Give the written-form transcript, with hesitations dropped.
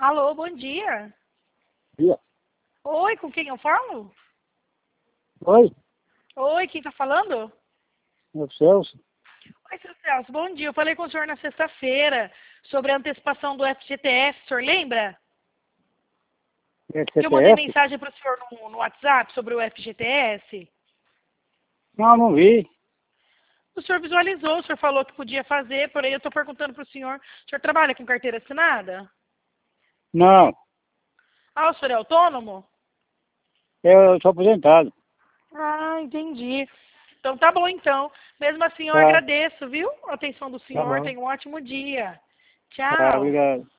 Alô, bom dia. Dia. Oi, com quem eu falo? Oi, Oi, quem tá falando? é o Celso. Oi, seu Celso, bom dia. Eu falei com o senhor na sexta-feira sobre a antecipação do FGTS, o senhor lembra? É Que eu mandei CPF? mensagem para o senhor no WhatsApp sobre o FGTS. Não, não vi. O senhor visualizou, o senhor falou que podia fazer, porém eu estou perguntando para o senhor trabalha com carteira assinada? Não, Ah, o senhor é autônomo? eu sou aposentado. Ah, entendi. Então tá bom então. Mesmo assim eu Tá, agradeço, viu? A atenção do tá senhor. bom. Tenha um ótimo dia. Tá, Tchau. obrigado.